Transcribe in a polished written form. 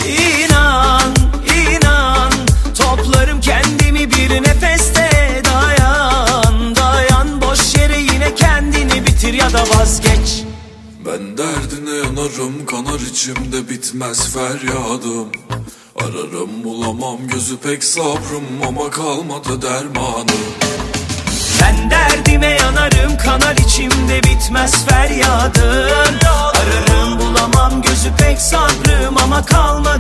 İnan, inan, toplarım kendimi bir nefeste. Dayan, dayan, boş yere yine kendini bitir ya da vazgeç. Ben derdine yanarım, kanar içimde bitmez feryadım. Ararım bulamam, gözü pek sabrım ama kalmadı dermanım. Ben derdime yanarım, kanar içimde bitmez feryadım.